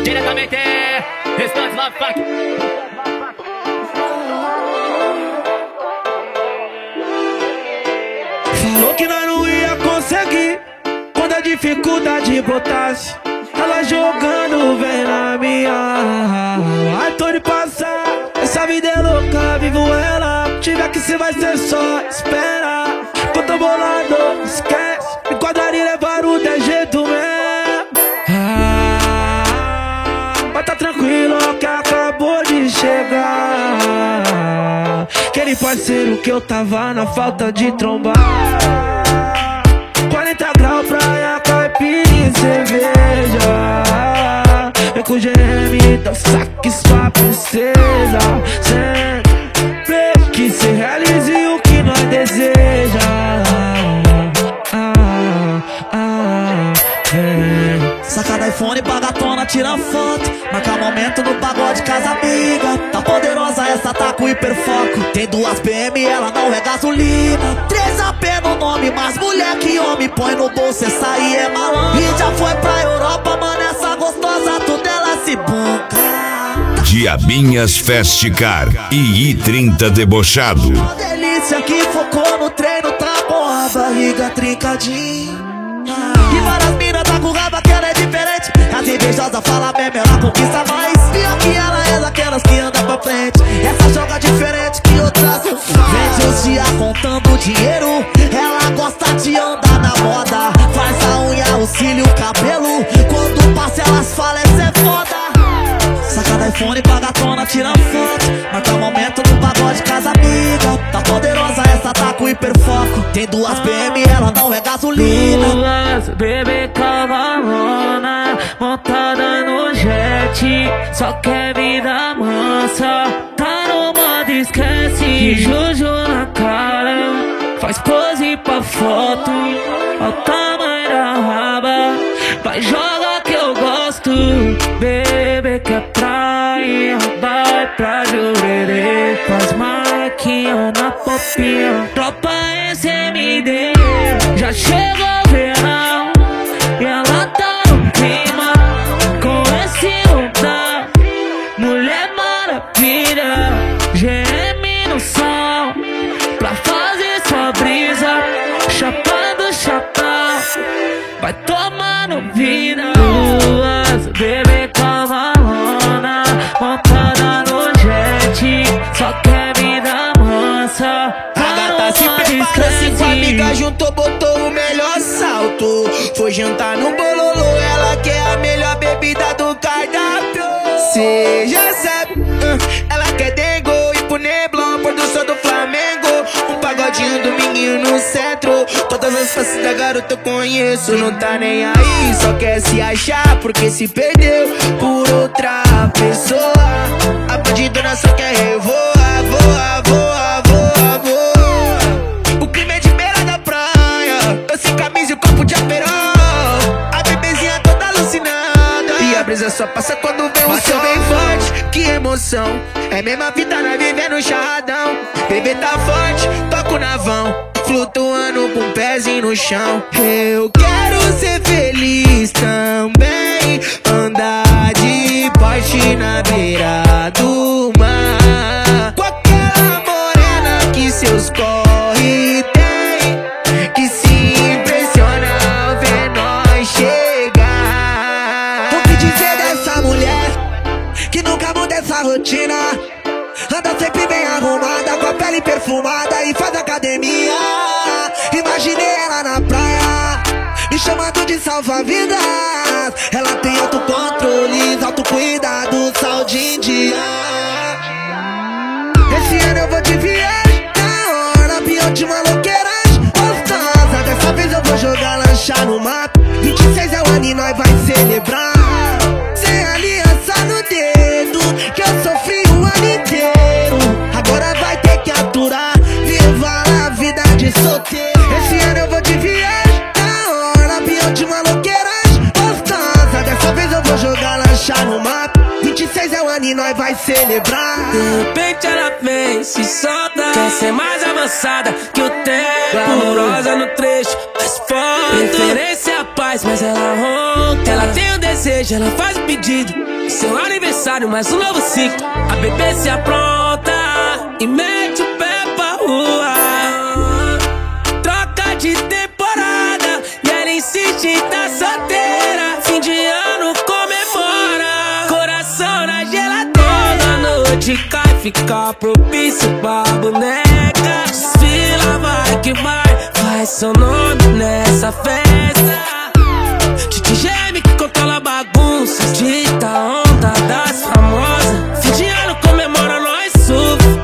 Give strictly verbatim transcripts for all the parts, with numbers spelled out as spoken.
Diretamente, Restante Love Funk. Falou que nós não ia conseguir quando a dificuldade botasse. Ela jogando vem na minha. Ai, tô de passar. Essa vida é louca, vivo ela. Tiver que se vai ser só espera. Que eu tô bolado, esquece. Me quadrar e levar o de jeito mesmo. Ah, mas tá tranquilo que acabou de chegar. Aquele parceiro que eu tava na falta de trombar. quarenta graus, praia, caipirinha e cerveja. Vem com o G M, dá um saque sua princesa. Sempre que se realize o que nós deseja. Ah, ah, é. Saca do iPhone, bagatona, tira foto. Marca momento no pagode casa amiga. Tá poderosa essa, tá com hiperfoco. Tem duas P M, ela não é gasolina. Três A P no nome, mas mulher que homem põe no bolso, essa aí é malandra. E já foi pra Europa, mano, essa gostosa, tudo ela se bunca. Diabinhas Festicar e I trinta debochado. Uma delícia que focou no treino, tá com a barriga trincadinha. E várias minas tá com raba que ela é diferente. As invejosas fala mesmo, ela conquista mais. Pior que ela é daquelas que anda pra frente. Essa joga diferente que outras não faz. Vende os dias contando dinheiro. Ela gosta de andar na moda. Faz a unha, o cílio, o cabelo. Quando passa elas falam, essa é foda. Saca do iPhone, bagatona, tira foto. Marca momento no pagode casa amiga. Tá poderosa essa, tá com hiperfoco. Tem duas P M, ela não é gasolina. Duas bebê cavalona, montada no jet. Só quer vida mansa, tá no modo esquece. Que Juju na cara, faz pose pra foto. Olha o tamanho da raba, vai joga que eu gosto. Bebê que atrai, vai pra Jurerê. Faz marquinha na popinha. Tropa S M D, já chegou o verão e ela tá no clima. Com esse lugar, Mulher Maravilha. G M no som, pra fazer sua brisa. Chapado, chapão, vai tomando vida. Duas bebê cavalona, montada no jet. Só quer vida mansa. A gata se preparou, cinco amigas juntou, botou o melhor salto. Foi jantar no bololô, ela quer a melhor bebida do cardápio. Cê já sabe, uh, ela quer dengo e pro Neblon, produção do Flamengo. Um pagodinho dominguinho no centro. Todas as faces da garota eu conheço. Não tá nem aí, só quer se achar porque se perdeu por outra pessoa. A bandidona só quer revoar, voa, voa, voa, voa. O crime é de beira da praia, eu sem camisa e o copo de aperol. A bebezinha toda alucinada e a brisa só passa quando vem o som bem forte. Que emoção, é mesma vida nós vivendo charradão. Bebê tá forte, toco na vão, flutuando com um pezinho no chão. Eu quero ser feliz também, andar de Porsche na beira do mar. Com aquela morena que seus corre tem, que se impressiona ao ver nós chegar. O que dizer dessa mulher que nunca muda essa rotina? Anda sempre bem arrumada, com a pele perfumada e faz academia. Imaginei ela na praia, me chamando de salva-vidas. Ela tem autocontrole, autocuidado, sal de Índia. Esse ano eu vou de viagem, na hora, pior de maloqueiragem gostosa. Dessa vez eu vou jogar lancha no mato. vinte e seis é o ano e nós vai celebrar. Sem aliança no dedo, que eu sofri o ano inteiro. Agora vai ter que aturar, viva a vida de solteiro. Esse ano eu vou de viagem, na hora, pior de maloqueiragem gostosa. Dessa vez eu vou jogar lancha no mato. vinte e seis é o ano e nós vai celebrar. De repente ela vem, se solta, quer ser mais avançada que o tempo. Amorosa no trecho, mais forte. Preferência a paz, mas ela ronca. Ela tem o desejo, ela faz o pedido. Seu aniversário, mais um novo ciclo. A bebê se apronta e mete o pé pra rua. Troca de temporada e ela insiste em tá solteira. Fim de ano comemora, coração na geladeira. A noite cai, fica propício pra boneca. Desfila, vai que vai, faz seu nome nessa festa. Titi geme que controla a bagunça, dita a onda das famosas. Fim de ano comemora, nós surfa.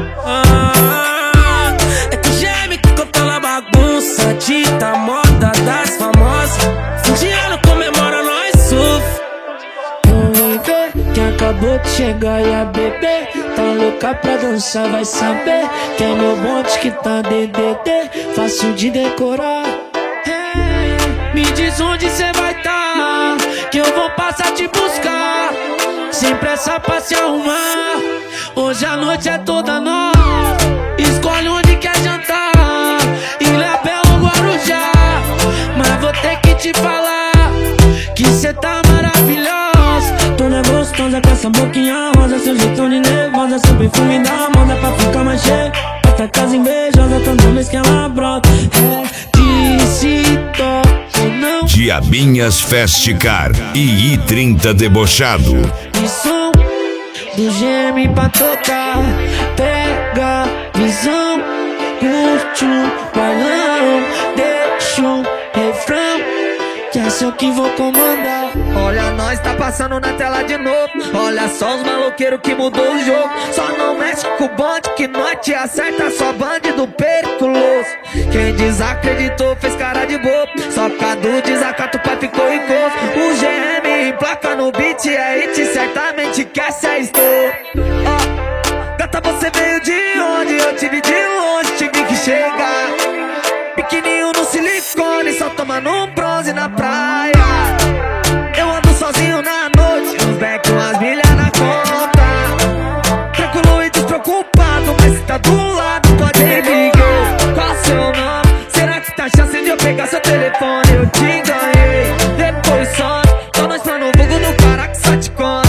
Ah, é que geme que controla a bagunça, dita a moda das famosas. Fim de ano comemora, nós surfa. Vem ver que acabou de chegar e a bebê tá louca pra dançar, vai saber que é meu bonde que tá D D D, fácil de decorar. Hey, me diz onde cê vai tá, que eu vou passar te buscar, sem pressa pra se arrumar. Hoje a noite é toda nossa, escolhe onde quer jantar, Ilha Bela ou Guarujá. Mas vou ter que te falar que cê tá maravilhosa. Tô nervoso, com essa boquinha rosa, seu jeitão de nervosa, seu perfume da moda pra ficar mais cheio. Essa casa invejosa, toda vez que ela brota é de se toca, não. Diabinhas Festicar e I trinta Debochado. E som do geme pra tocar, pega visão, curte o bailão, deixa um refrão, que é seu que vou comandar. Olha, nós tá passando na tela de novo. Olha só os maloqueiros que mudou o jogo. Só não mexe com o bonde que nós te acerta, só bandido periculoso. Quem desacreditou fez cara de bobo, só Cadu desacato, pai ficou em gosto. O G M emplaca no beat, é hit, certamente que essa é estouro. Ó, gata, você veio de onde? Eu te vi de longe, tive que chegar. Pequenininho no silicone, só tomando um bronze na praia. Eu ando sozinho na noite, uns back, umas milhas na conta. Tranquilo e despreocupado, mas se tá do lado pode me ligar. Qual seu nome? Será que tá chance de eu pegar seu telefone? Eu te ganhei, depois some. Só nós pra no vulgo do cara que só te conta.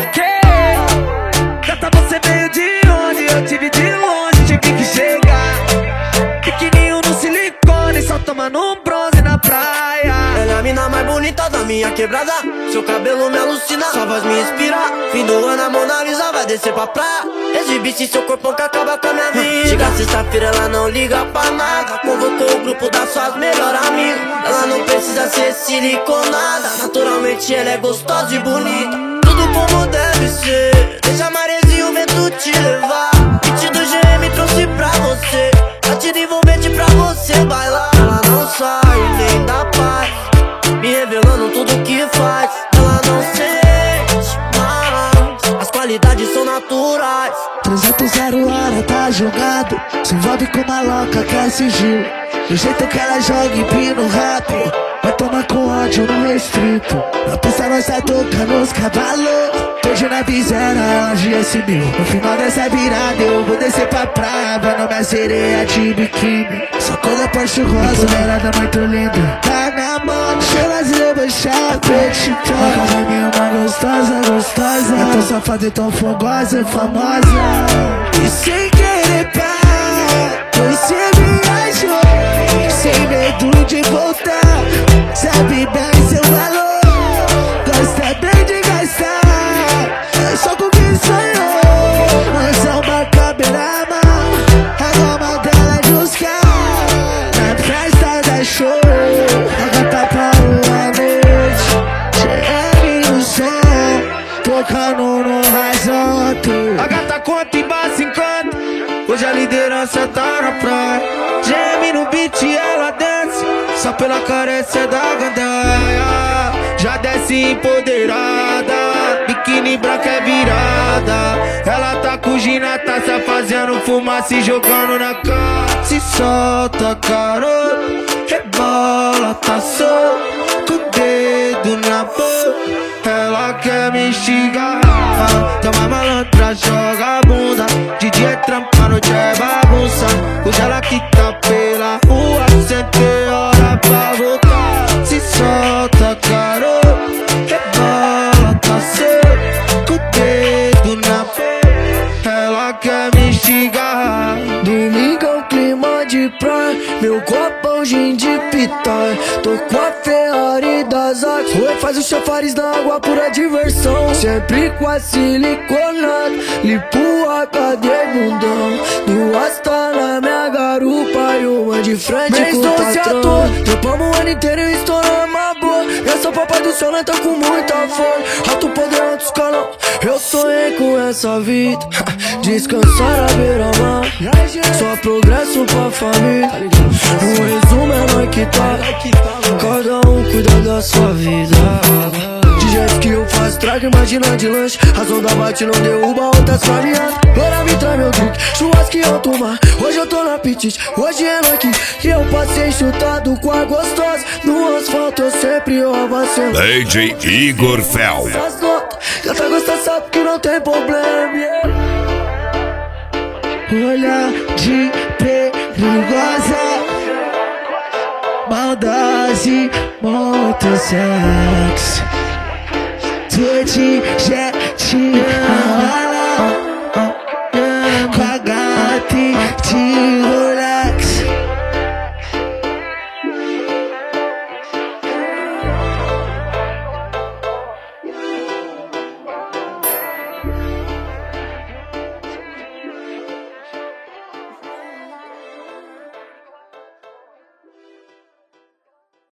Que? Gata, você veio de onde? Eu te vi de longe, tive que chegar. Pequenininho no silicone, só tomando um bronze na praia. Ela é a mina mais bonita da minha quebrada, seu cabelo me alucina, sua voz me inspira. Fim do ano a Mona Lisa vai descer pra praia, exibir seu corpão que acaba com a minha vida. Chega sexta-feira, ela não liga pra nada, convocou o grupo das suas melhores amigas. Ela não precisa ser siliconada, naturalmente ela é gostosa e bonita. Tudo como deve ser, deixa a maresia e o vento te levar. Beat do G M trouxe pra você, batida envolvente pra você bailar. Ela não sai nem dá paz, me revelando tudo que faz. Ela não sente mais, as qualidades são naturais. trezentos zero hora tá jogado, se envolve com uma louca que é sigilo. Do jeito que ela joga empina rápido, vai tomar com ódio no restrito. Na pista nós tá tocando os cavalos, hoje na visera ela G S mil. No final dessa virada eu vou descer pra praia, vendo minha sereia de biquíni. Só coisa Porsche rosa, mulherada muito linda, tá na mão, chelas e debochar, petitória. Uma casa minha, uma gostosa, gostosa. Eu tô safada e tão fogosa e famosa. E sem querer parar, você viajou, sem medo de voltar. Sabe bem seu valor, gosta bem de gastar. É só com quem sonhou, mas é uma caberama. A goma dela de buscar na festa da show. A gata parou a noite, G M no som, tocando no horizonte. A gata conta e base encanta, hoje a liderança tá na praia. G M no beat ela desce, só pela carência da gandaia. Já desce empoderada, biquíni branca é virada. Ela tá com Gina, tá se fazendo fumaça e jogando na cara. Se solta, garoto, rebola, tá solto, com o dedo na boca. Ela quer me instigar, toma malandra, joga a bunda. De dia é trampa, noite é bagunça. Hoje ela que tá pela rua, sem ter hora pra voltar. Se solta, garoto, rebola, tá certo, tá. Tô com a Ferrari das artes. Oi, faz o chafariz na água, pura diversão. Sempre com a siliconada, limpo a cadeia e bundão. Duas tá na minha garupa e uma de frente mês com o patrão. Trampamos o ano inteiro e estourou uma boa. Eu sou papai do céu, né, tô com muita fome. Rato podre, alto escalão. Eu sonhei com essa vida, descansar à beira-mar. Só progresso pra família. Um resumo é nóis que tá. Cada um cuida da sua vida. De jeito que eu faço trago, imagina de lanche. Razão da bate não derruba outras caminhadas. Bora me traz meu drink, churrasco eu tomar. Hoje eu tô no apetite, hoje é noite. E eu passei chutado com a gostosa. No asfalto eu sempre eu abacei. D J Igor Fel. Faz nota, já tá gostando, sabe que não tem problema, yeah. Olhar de perigosa, maldade, muito sexo. Tô de jet, a bala.